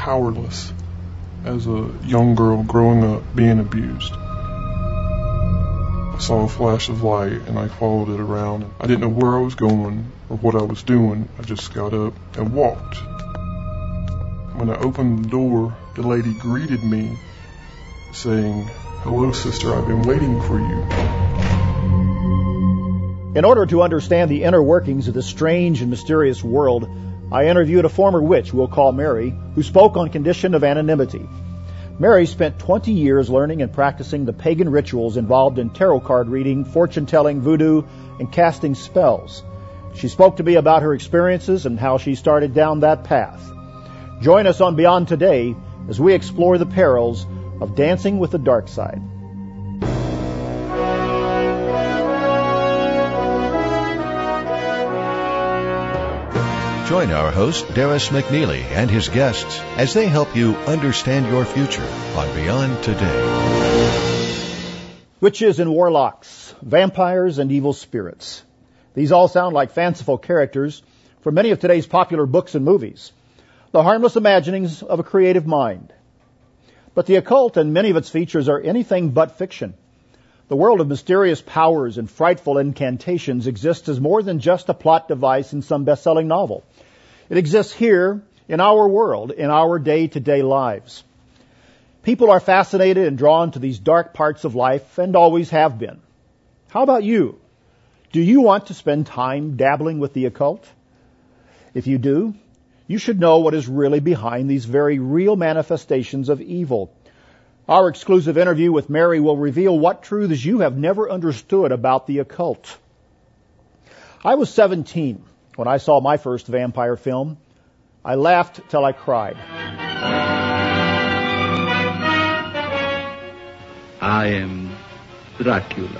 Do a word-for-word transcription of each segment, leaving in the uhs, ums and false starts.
powerless as a young girl growing up being abused. I saw a flash of light and I followed it around. I didn't know where I was going or what I was doing. I just got up and walked. When I opened the door, the lady greeted me saying, "Hello, sister, I've been waiting for you." In order to understand the inner workings of this strange and mysterious world, I interviewed a former witch we'll call Mary, who spoke on condition of anonymity. Mary spent twenty years learning and practicing the pagan rituals involved in tarot card reading, fortune-telling, voodoo, and casting spells. She spoke to me about her experiences and how she started down that path. Join us on Beyond Today as we explore the perils of dancing with the dark side. Join our host, Darris McNeely, and his guests as they help you understand your future on Beyond Today. Witches and warlocks, vampires and evil spirits. These all sound like fanciful characters from many of today's popular books and movies, the harmless imaginings of a creative mind. But the occult and many of its features are anything but fiction. The world of mysterious powers and frightful incantations exists as more than just a plot device in some best-selling novel. It exists here, in our world, in our day-to-day lives. People are fascinated and drawn to these dark parts of life and always have been. How about you? Do you want to spend time dabbling with the occult? If you do, you should know what is really behind these very real manifestations of evil. Our exclusive interview with Mary will reveal what truths you have never understood about the occult. I was seventeen when I saw my first vampire film. I laughed till I cried. I am Dracula.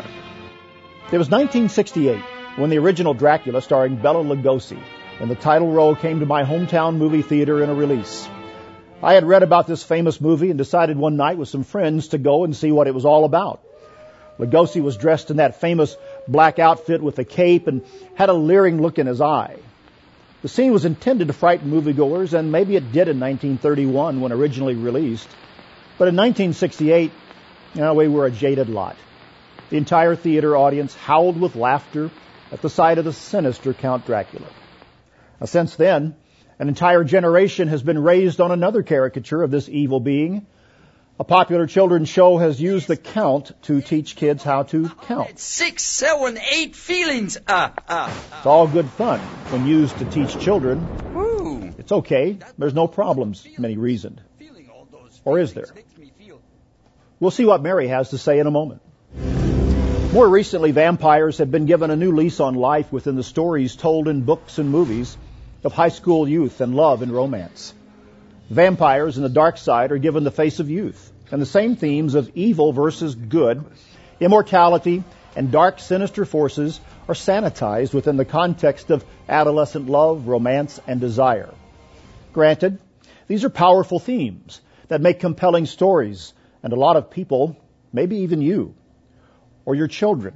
It was nineteen sixty-eight when the original Dracula, starring Bela Lugosi, in the title role, came to my hometown movie theater in a release. I had read about this famous movie and decided one night with some friends to go and see what it was all about. Lugosi was dressed in that famous black outfit with a cape and had a leering look in his eye. The scene was intended to frighten moviegoers, and maybe it did in nineteen thirty-one when originally released. But in nineteen sixty-eight, you know, we were a jaded lot. The entire theater audience howled with laughter at the sight of the sinister Count Dracula. Now, since then, an entire generation has been raised on another caricature of this evil being. A popular children's show has used the Count to teach kids how to count. Six, seven, eight feelings. Ah, ah, ah. It's all good fun when used to teach children. Ooh. It's okay. There's no problems, many reasoned. Or is there? We'll see what Mary has to say in a moment. More recently, vampires have been given a new lease on life within the stories told in books and movies of high school youth and love and romance. Vampires and the dark side are given the face of youth, and the same themes of evil versus good, immortality, and dark, sinister forces are sanitized within the context of adolescent love, romance, and desire. Granted, these are powerful themes that make compelling stories, and a lot of people, maybe even you, or your children,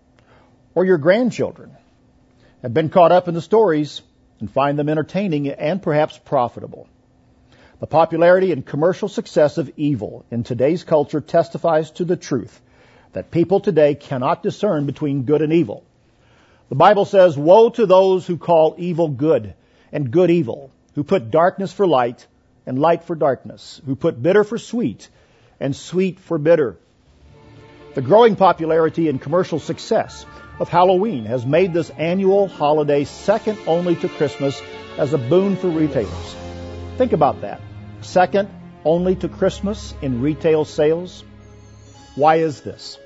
or your grandchildren, have been caught up in the stories and find them entertaining and perhaps profitable. The popularity and commercial success of evil in today's culture testifies to the truth that people today cannot discern between good and evil. The Bible says, "Woe to those who call evil good and good evil, who put darkness for light and light for darkness, who put bitter for sweet and sweet for bitter." The growing popularity and commercial success of Halloween has made this annual holiday second only to Christmas as a boon for retailers. Think about that. Second only to Christmas in retail sales. Why is this?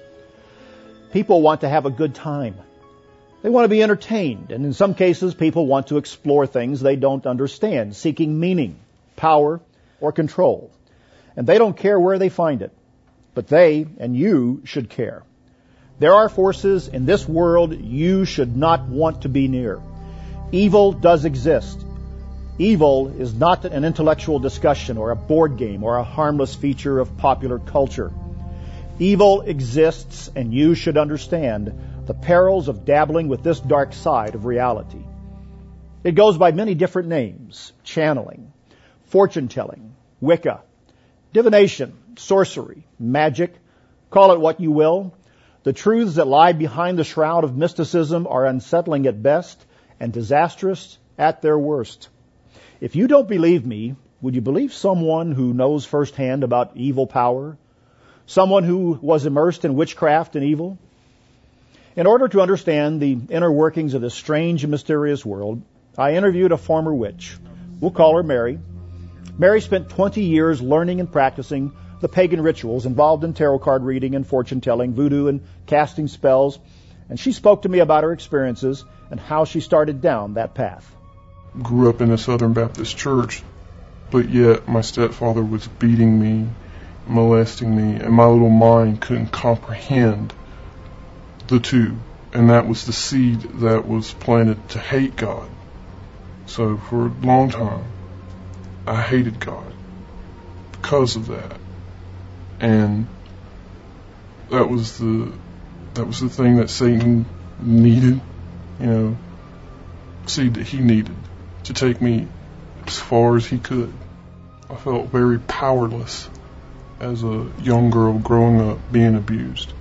People want to have a good time. They want to be entertained, and in some cases, people want to explore things they don't understand, seeking meaning, power, or control. And they don't care where they find it. But they and you should care. There are forces in this world you should not want to be near. Evil does exist. Evil is not an intellectual discussion or a board game or a harmless feature of popular culture. Evil exists, and you should understand the perils of dabbling with this dark side of reality. It goes by many different names: channeling, fortune-telling, Wicca, divination, sorcery, magic, call it what you will. The truths that lie behind the shroud of mysticism are unsettling at best and disastrous at their worst. If you don't believe me, would you believe someone who knows firsthand about evil power? Someone who was immersed in witchcraft and evil? In order to understand the inner workings of this strange and mysterious world, I interviewed a former witch. We'll call her Mary. Mary spent twenty years learning and practicing the pagan rituals involved in tarot card reading and fortune-telling, voodoo and casting spells, and she spoke to me about her experiences and how she started down that path. Grew up in a Southern Baptist church, but yet my stepfather was beating me, molesting me, and my little mind couldn't comprehend the two. And that was the seed that was planted to hate God. So for a long time, I hated God because of that. And that was the that was the thing that Satan needed, you know, seed that he needed to take me as far as he could. I felt very powerless as a young girl growing up being abused.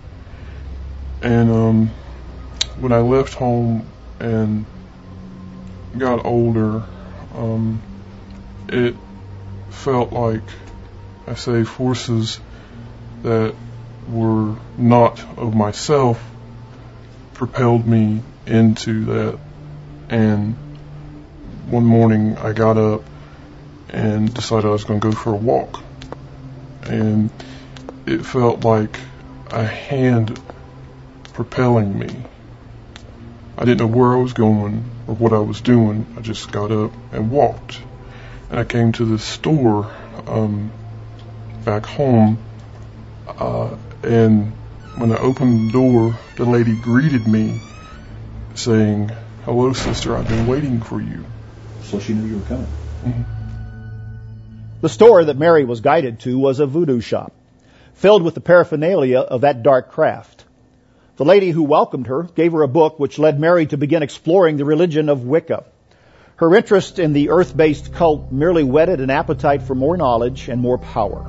And um, when I left home and got older, um, it felt like, I say, forces that were not of myself propelled me into that. And one morning I got up and decided I was going to go for a walk. And it felt like a hand propelling me. I didn't know where I was going or what I was doing. I just got up and walked. And I came to this store um, back home, uh, and when I opened the door, the lady greeted me saying, "Hello, sister, I've been waiting for you." So she knew you were coming. Mm-hmm. The store that Mary was guided to was a voodoo shop, filled with the paraphernalia of that dark craft. The lady who welcomed her gave her a book which led Mary to begin exploring the religion of Wicca. Her interest in the earth-based cult merely whetted an appetite for more knowledge and more power.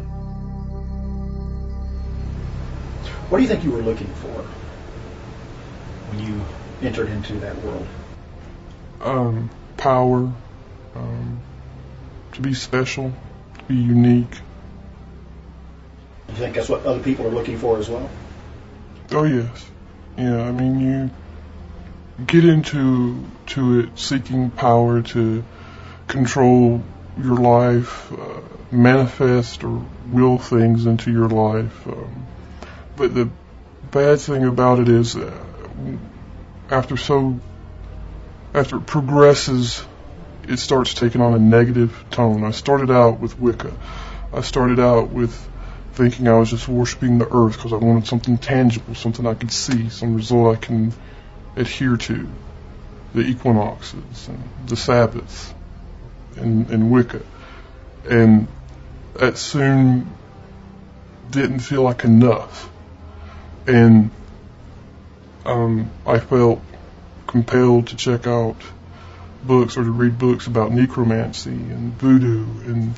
What do you think you were looking for when you entered into that world? Um, power, um, to be special, to be unique. You think that's what other people are looking for as well? Oh yes, yeah. I mean, you get into to it seeking power to control your life, uh, manifest or will things into your life. Um, but the bad thing about it is, uh, after so, after it progresses, it starts taking on a negative tone. I started out with Wicca. I started out with thinking I was just worshiping the earth because I wanted something tangible, something I could see, some result I can adhere to. The equinoxes and the Sabbaths in, in Wicca. And that soon didn't feel like enough. And um, I felt compelled to check out books or to read books about necromancy and voodoo. And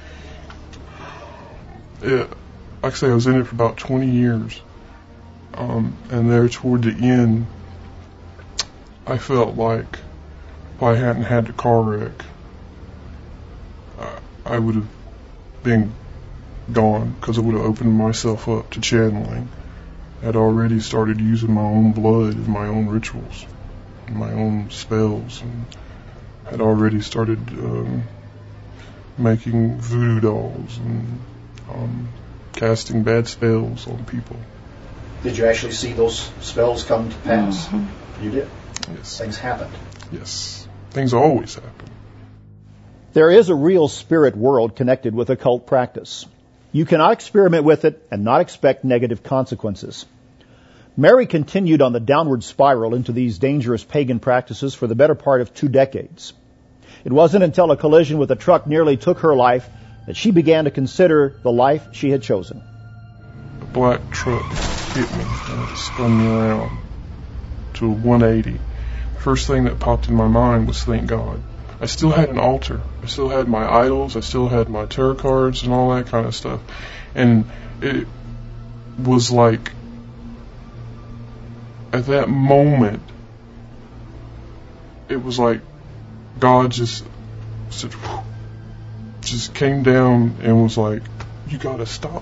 it, like I say, I was in it for about twenty years. Um, and there toward the end, I felt like if I hadn't had the car wreck, uh, I would have been gone because I would have opened myself up to channeling. I'd already started using my own blood and my own rituals, and my own spells, and had already started um, making voodoo dolls and um, casting bad spells on people. Did you actually see those spells come to pass? Mm-hmm. You did? Yes. Things happened. Yes. Things always happen. There is a real spirit world connected with occult practice. You cannot experiment with it and not expect negative consequences. Mary continued on the downward spiral into these dangerous pagan practices for the better part of two decades. It wasn't until a collision with a truck nearly took her life that she began to consider the life she had chosen. A black truck hit me and it spun me around to a one eighty. First thing that popped in my mind was, thank God. I still had an altar. I still had my idols. I still had my tarot cards and all that kind of stuff. And it was like, at that moment, it was like God just said, just came down and was like, you gotta stop.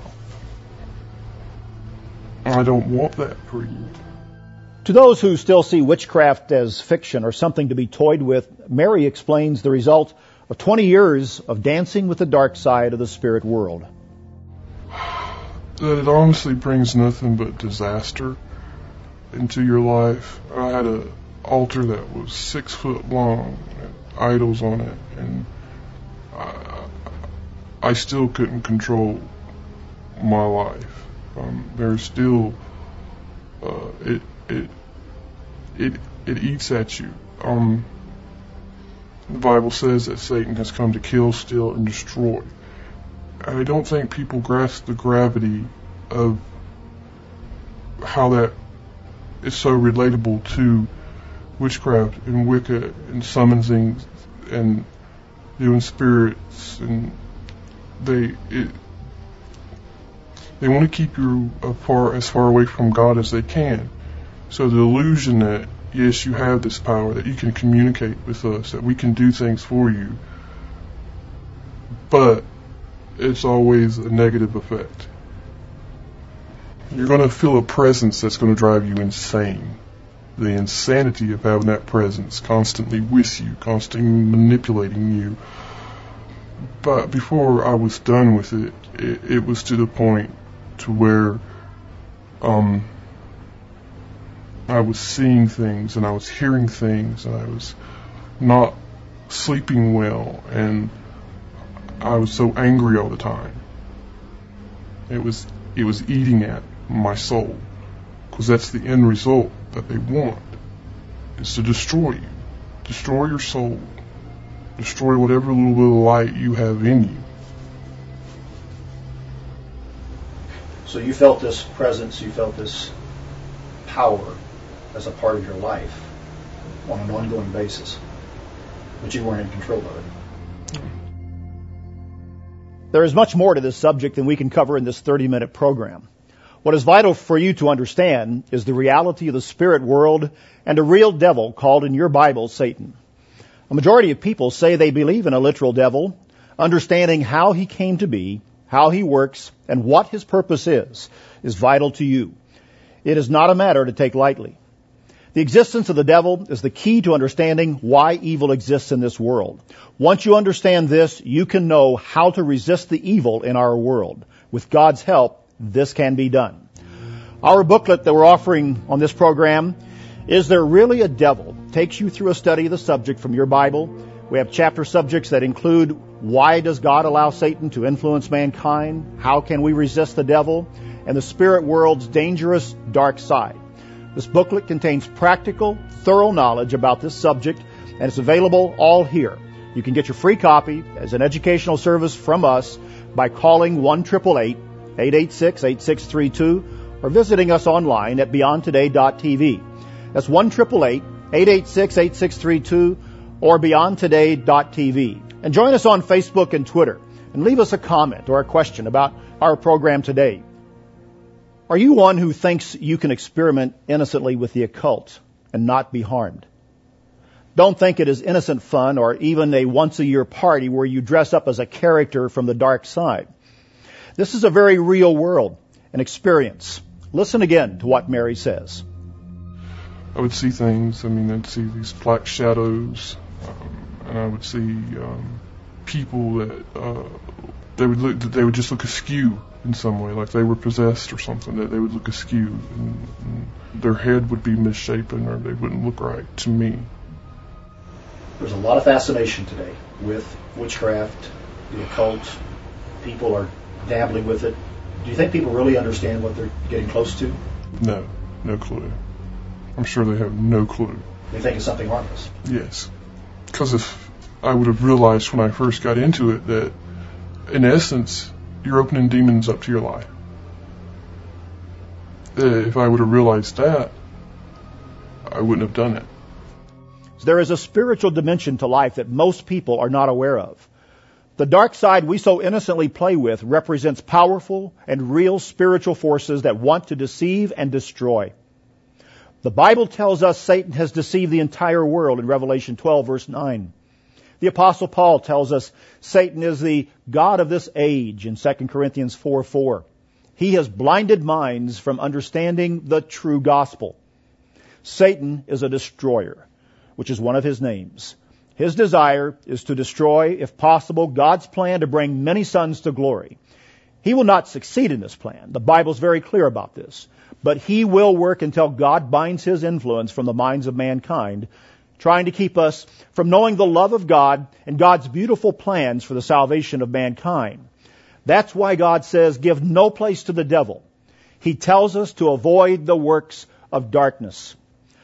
I don't want that for you. To those who still see witchcraft as fiction or something to be toyed with, Mary explains the result of twenty years of dancing with the dark side of the spirit world. That it honestly brings nothing but disaster into your life. I had an altar that was six foot long, and idols on it, and I, I still couldn't control my life. Um, there's still uh, it it it it eats at you. Um, the Bible says that Satan has come to kill, steal, and destroy. I don't think people grasp the gravity of how that is so relatable to witchcraft and Wicca and summoning and doing spirits, and they it, they want to keep you far, as far away from God as they can. So the illusion that, yes, you have this power, that you can communicate with us, that we can do things for you, but it's always a negative effect. You're going to feel a presence that's going to drive you insane. The insanity of having that presence constantly with you, constantly manipulating you. But before I was done with it, it, it was to the point to where um, I was seeing things and I was hearing things and I was not sleeping well, and I was so angry all the time. It was it was eating at my soul, because that's the end result that they want, is to destroy you, destroy your soul, destroy whatever little bit of light you have in you. So you felt this presence, you felt this power as a part of your life on an ongoing basis, but you weren't in control of it. There is much more to this subject than we can cover in this thirty-minute program. What is vital for you to understand is the reality of the spirit world and a real devil called in your Bible Satan. A majority of people say they believe in a literal devil. Understanding how he came to be, how he works, and what his purpose is, is vital to you. It is not a matter to take lightly. The existence of the devil is the key to understanding why evil exists in this world. Once you understand this, you can know how to resist the evil in our world. With God's help, this can be done. Our booklet that we're offering on this program, Is There Really a Devil?, takes you through a study of the subject from your Bible. We have chapter subjects that include why does God allow Satan to influence mankind? How can we resist the devil? And the spirit world's dangerous dark side. This booklet contains practical, thorough knowledge about this subject, and it's available all here. You can get your free copy as an educational service from us by calling one eight eight eight, eight eight six, eight six three two or visiting us online at beyond today dot t v. That's one eight eight eight, eight eight six, eight six three two or beyond today dot t v. And join us on Facebook and Twitter and leave us a comment or a question about our program today. Are you one who thinks you can experiment innocently with the occult and not be harmed? Don't think it is innocent fun or even a once-a-year party where you dress up as a character from the dark side. This is a very real world, an experience. Listen again to what Mary says. I would see things. I mean, I'd see these black shadows, um, and I would see um, people that uh, they would look. They would just look askew in some way, like they were possessed or something. That they would look askew, and, and their head would be misshapen, or they wouldn't look right to me. There's a lot of fascination today with witchcraft, the occult. People are dabbling with it. Do you think people really understand what they're getting close to? No, no clue. I'm sure they have no clue. They think it's something harmless. Yes. Because if I would have realized when I first got into it that, in essence, you're opening demons up to your life. If I would have realized that, I wouldn't have done it. There is a spiritual dimension to life that most people are not aware of. The dark side we so innocently play with represents powerful and real spiritual forces that want to deceive and destroy. The Bible tells us Satan has deceived the entire world in Revelation twelve, verse nine. The Apostle Paul tells us Satan is the god of this age in Second Corinthians four four. He has blinded minds from understanding the true gospel. Satan is a destroyer, which is one of his names. His desire is to destroy, if possible, God's plan to bring many sons to glory. He will not succeed in this plan. The Bible's very clear about this. But he will work until God binds his influence from the minds of mankind, trying to keep us from knowing the love of God and God's beautiful plans for the salvation of mankind. That's why God says, give no place to the devil. He tells us to avoid the works of darkness.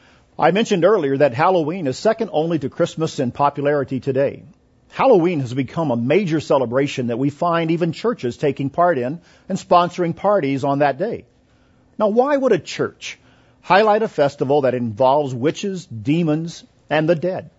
I mentioned earlier that Halloween is second only to Christmas in popularity today. Halloween has become a major celebration that we find even churches taking part in and sponsoring parties on that day. Now, why would a church highlight a festival that involves witches, demons, and the dead?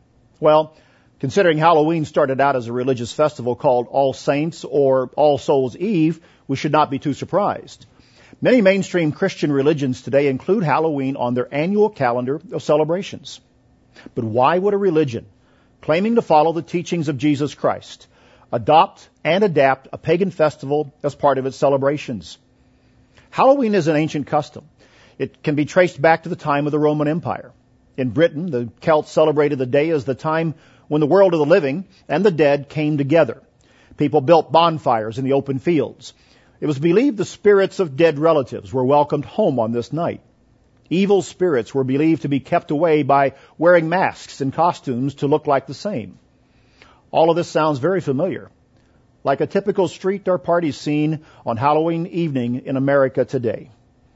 Well, considering Halloween started out as a religious festival called All Saints or All Souls Eve, we should not be too surprised. Many mainstream Christian religions today include Halloween on their annual calendar of celebrations. But why would a religion claiming to follow the teachings of Jesus Christ adopt and adapt a pagan festival as part of its celebrations? Halloween is an ancient custom. It can be traced back to the time of the Roman Empire. In Britain, the Celts celebrated the day as the time when the world of the living and the dead came together. People built bonfires in the open fields. It was believed the spirits of dead relatives were welcomed home on this night. Evil spirits were believed to be kept away by wearing masks and costumes to look like the same. All of this sounds very familiar, like a typical street or party scene on Halloween evening in America today.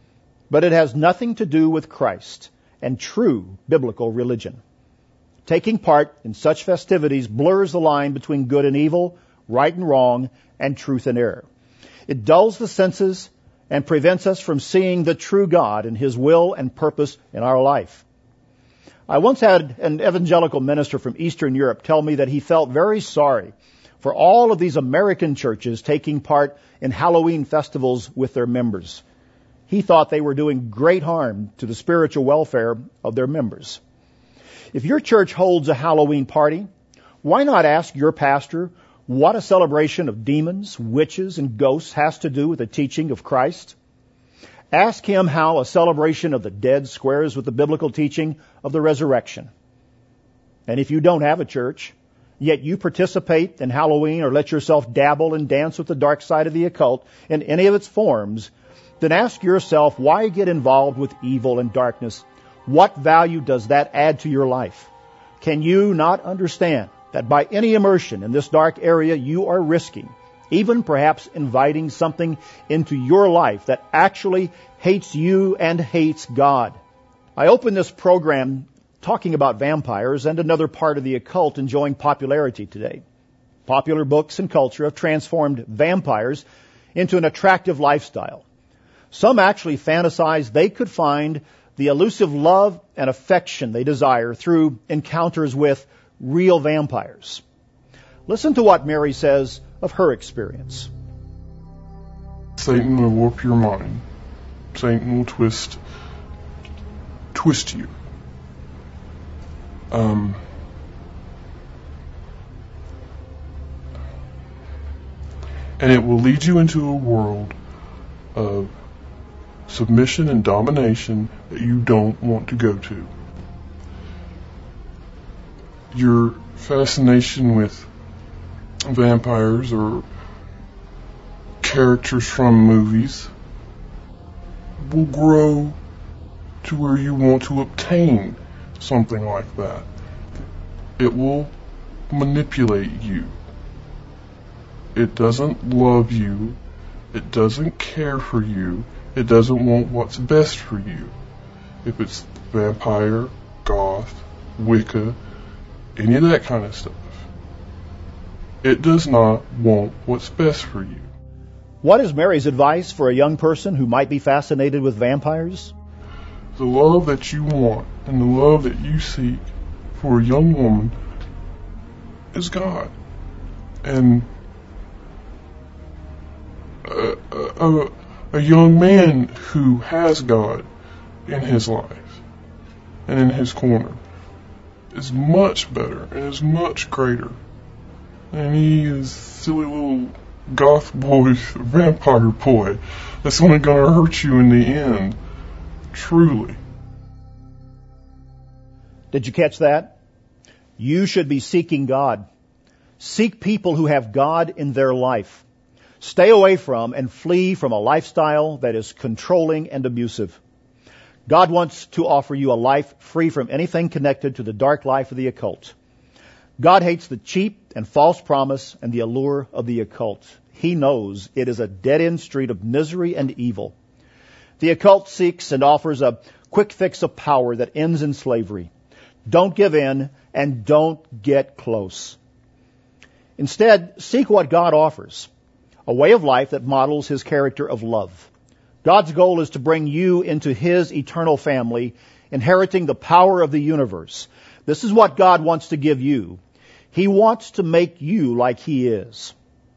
But it has nothing to do with Christ and true biblical religion. Taking part in such festivities blurs the line between good and evil, right and wrong, and truth and error. It dulls the senses and prevents us from seeing the true God and his will and purpose in our life. I once had an evangelical minister from Eastern Europe tell me that he felt very sorry for all of these American churches taking part in Halloween festivals with their members. He thought they were doing great harm to the spiritual welfare of their members. If your church holds a Halloween party, why not ask your pastor what a celebration of demons, witches, and ghosts has to do with the teaching of Christ? Ask him how a celebration of the dead squares with the biblical teaching of the resurrection. And if you don't have a church, yet you participate in Halloween or let yourself dabble and dance with the dark side of the occult in any of its forms, then ask yourself why get involved with evil and darkness. What value does that add to your life? Can you not understand that by any immersion in this dark area you are risking, even perhaps inviting something into your life that actually hates you and hates God? I opened this program talking about vampires and another part of the occult enjoying popularity today. Popular books and culture have transformed vampires into an attractive lifestyle. Some actually fantasize they could find the elusive love and affection they desire through encounters with real vampires. Listen to what Mary says of her experience. Satan will warp your mind. Satan will twist, twist you. Um, and it will lead you into a world of submission and domination that you don't want to go to. Your fascination with vampires or characters from movies will grow to where you want to obtain something like that. It will manipulate you. It doesn't love you. It doesn't care for you. It doesn't want what's best for you. If it's vampire, goth, Wicca, any of that kind of stuff, it does not want what's best for you. What is Mary's advice for a young person who might be fascinated with vampires? The love that you want and the love that you seek for a young woman is God. And a, a, a young man who has God in his life and in his corner is much better and is much greater. And he is silly little goth boy, vampire boy that's only going to hurt you in the end. Truly. Did you catch that? You should be seeking God. Seek people who have God in their life. Stay away from and flee from a lifestyle that is controlling and abusive. God wants to offer you a life free from anything connected to the dark life of the occult. God hates the cheap and false promise and the allure of the occult. He knows it is a dead-end street of misery and evil. The occult seeks and offers a quick fix of power that ends in slavery. Don't give in and don't get close. Instead, seek what God offers, a way of life that models His character of love. God's goal is to bring you into His eternal family, inheriting the power of the universe. This is what God wants to give you. He wants to make you like He is.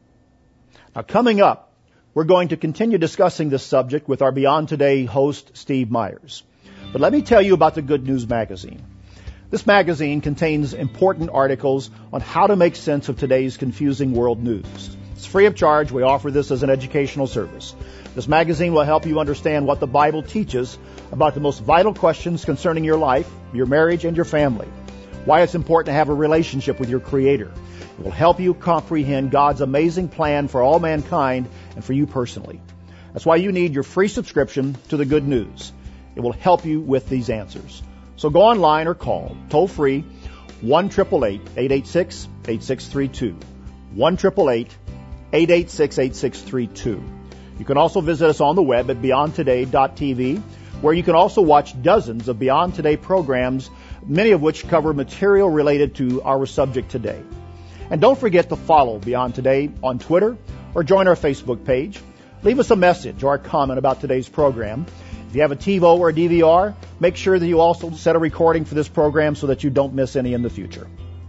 Now, coming up, we're going to continue discussing this subject with our Beyond Today host, Steve Myers. But let me tell you about the Good News Magazine. This magazine contains important articles on how to make sense of today's confusing world news. It's free of charge. We offer this as an educational service. This magazine will help you understand what the Bible teaches about the most vital questions concerning your life, your marriage, and your family. Why it's important to have a relationship with your Creator. It will help you comprehend God's amazing plan for all mankind and for you personally. That's why you need your free subscription to the Good News. It will help you with these answers. So go online or call toll free one eight eight eight, eight eight six, eight six three two. one eight eight eight, eight eight six, eight six three two. You can also visit us on the web at beyond today dot t v, where you can also watch dozens of Beyond Today programs, many of which cover material related to our subject today. And don't forget to follow Beyond Today on Twitter or join our Facebook page. Leave us a message or a comment about today's program. If you have a TiVo or a D V R, make sure that you also set a recording for this program so that you don't miss any in the future.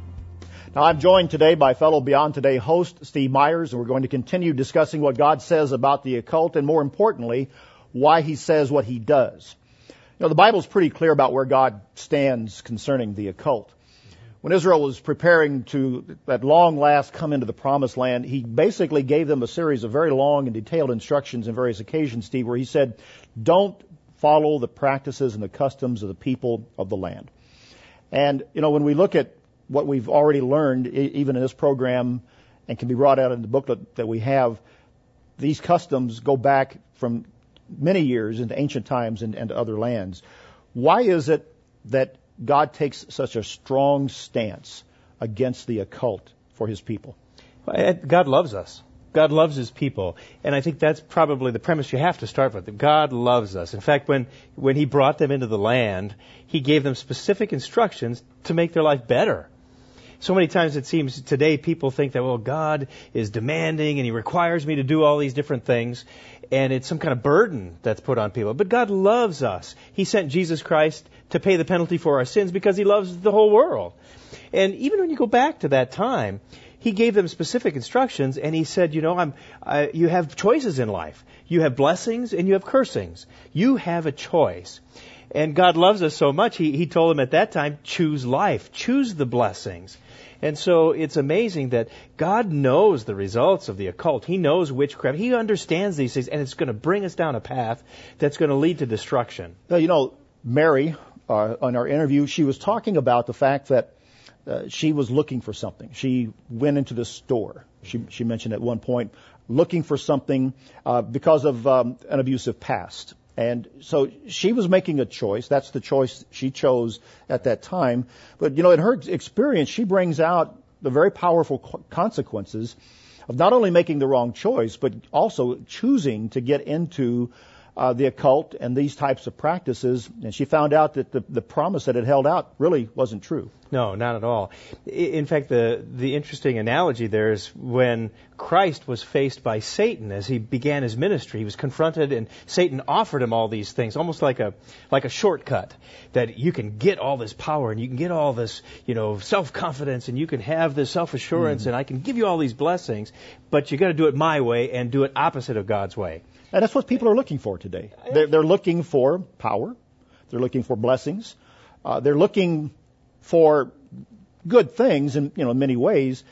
Now, I'm joined today by fellow Beyond Today host, Steve Myers, and we're going to continue discussing what God says about the occult and, more importantly, why He says what He does. You know, the Bible's pretty clear about where God stands concerning the occult. When Israel was preparing to, at long last, come into the Promised Land, He basically gave them a series of very long and detailed instructions on various occasions, Steve, where He said, don't follow the practices and the customs of the people of the land. And, you know, when we look at what we've already learned, even in this program, and can be brought out in the booklet that we have, these customs go back from many years into ancient times and, and other lands. Why is it that God takes such a strong stance against the occult for His people? God loves us. God loves His people. And I think that's probably the premise you have to start with. That God loves us. In fact, when, when He brought them into the land, He gave them specific instructions to make their life better. So many times it seems today people think that, well, God is demanding and He requires me to do all these different things. And it's some kind of burden that's put on people. But God loves us. He sent Jesus Christ to pay the penalty for our sins because He loves the whole world. And even when you go back to that time, He gave them specific instructions, and He said, you know, I'm, I, you have choices in life. You have blessings and you have cursings. You have a choice. And God loves us so much, He, he told them at that time, choose life. Choose the blessings. And so it's amazing that God knows the results of the occult. He knows witchcraft. He understands these things, and it's going to bring us down a path that's going to lead to destruction. Now, you know, Mary, uh, on our interview, she was talking about the fact that uh, she was looking for something. She went into the store. She, she mentioned at one point, looking for something uh, because of um, an abusive past. And so she was making a choice. That's the choice she chose at that time. But, you know, in her experience, she brings out the very powerful consequences of not only making the wrong choice, but also choosing to get into uh, the occult and these types of practices. And she found out that the, the promise that it held out really wasn't true. No, not at all. In fact, the the interesting analogy there is when Christ was faced by Satan as he began his ministry. He was confronted, and Satan offered him all these things, almost like a like a shortcut, that you can get all this power and you can get all this, you know, self-confidence and you can have this self-assurance mm-hmm. and I can give you all these blessings, but you got to do it my way and do it opposite of God's way. And that's what people are looking for today. They're, they're looking for power. They're looking for blessings. Uh, they're looking for good things in, you know, many ways,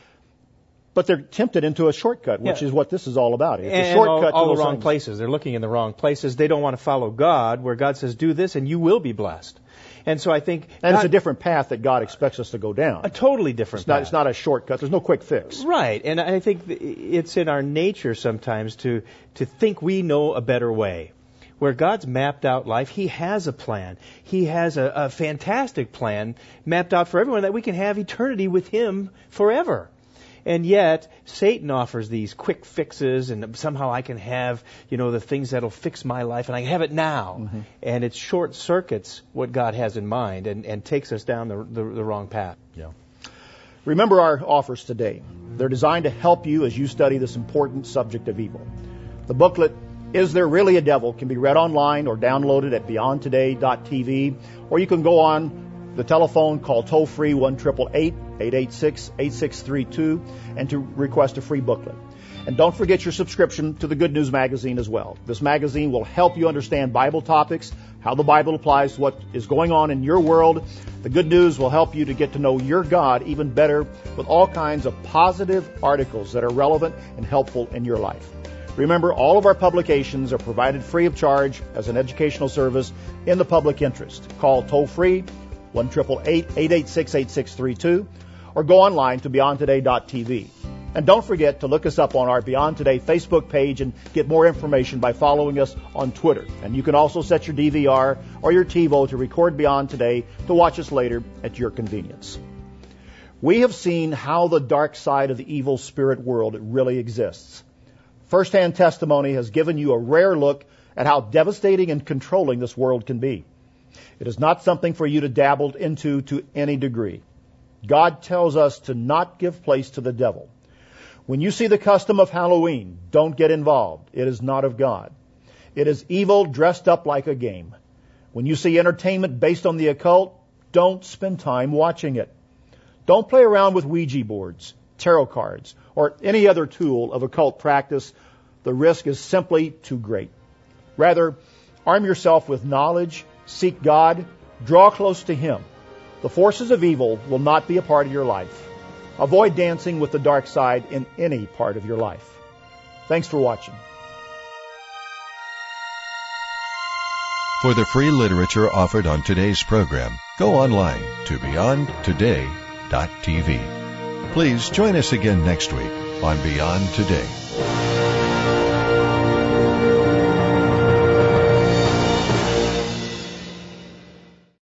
but they're tempted into a shortcut, which yeah. is what this is all about. It's and a shortcut all, all to the wrong things. places. They're looking in the wrong places. They don't want to follow God, where God says, do this and you will be blessed. And so I think... And God, it's a different path that God expects us to go down. A totally different it's not, path. It's not a shortcut. There's no quick fix. Right. And I think it's in our nature sometimes to, to think we know a better way. Where God's mapped out life, He has a plan. He has a, a fantastic plan mapped out for everyone that we can have eternity with Him forever. And yet, Satan offers these quick fixes, and somehow I can have, you know, the things that'll fix my life, and I have it now. Mm-hmm. And it short circuits what God has in mind and, and takes us down the, the, the wrong path. Yeah. Remember our offers today. They're designed to help you as you study this important subject of evil. The booklet, Is There Really a Devil?, can be read online or downloaded at beyond today dot t v, or you can go on the telephone, call toll-free one eight eight eight, eight eight six, eight six three two, and to request a free booklet. And don't forget your subscription to the Good News Magazine as well. This magazine will help you understand Bible topics, how the Bible applies to what is going on in your world. The Good News will help you to get to know your God even better with all kinds of positive articles that are relevant and helpful in your life. Remember, all of our publications are provided free of charge as an educational service in the public interest. Call toll-free one eight eight eight, eight eight six, eight six three two or go online to beyond today dot t v. And don't forget to look us up on our Beyond Today Facebook page and get more information by following us on Twitter. And you can also set your D V R or your TiVo to record Beyond Today to watch us later at your convenience. We have seen how the dark side of the evil spirit world really exists. First-hand testimony has given you a rare look at how devastating and controlling this world can be. It is not something for you to dabble into to any degree. God tells us to not give place to the devil. When you see the custom of Halloween, don't get involved. It is not of God. It is evil dressed up like a game. When you see entertainment based on the occult, don't spend time watching it. Don't play around with Ouija boards, tarot cards, or any other tool of occult practice. The risk is simply too great. Rather, arm yourself with knowledge, seek God, draw close to Him. The forces of evil will not be a part of your life. Avoid dancing with the dark side in any part of your life. Thanks for watching. For the free literature offered on today's program, go online to beyond today dot t v. Please join us again next week on Beyond Today.